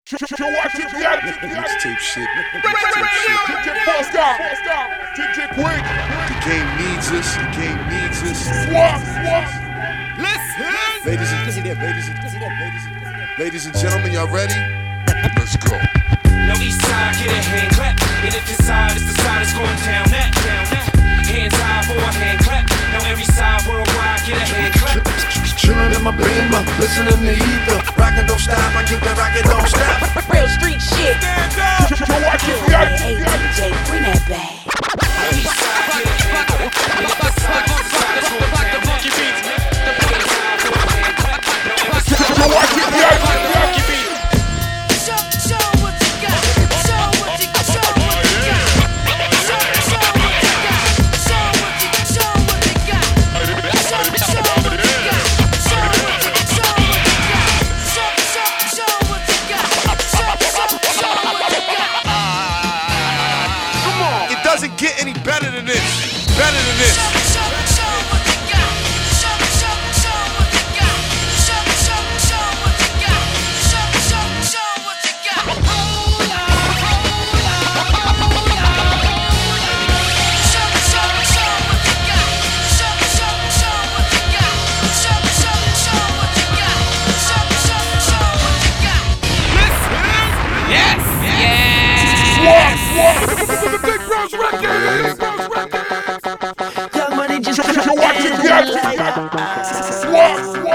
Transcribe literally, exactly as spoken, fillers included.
Mixtape shit. Mixtape shit. The game needs us. The game needs us. Listen. Ladies and ladies and ladies and gentlemen, y'all ready? Let's go. No east side, get a hand clap. And if it's side, it's the side that's going down that, down that. Hands high for a hand clap. Now every side worldwide, get a hand clap. Chillin' in my beamer, listening to Ether. Rockin' don't stop, I keep that rockin' don't stop. Real street shit. Stand up. Hey, D J, bring that back. East side, get a hand clap. And if it's side, it's the side that's going down that. Hands high for a hand clap. Now every side worldwide, get a hand clap. Doesn't get any better than this. Better than this. Yes! Big Bros Records. Young money just Swat, swat, swat.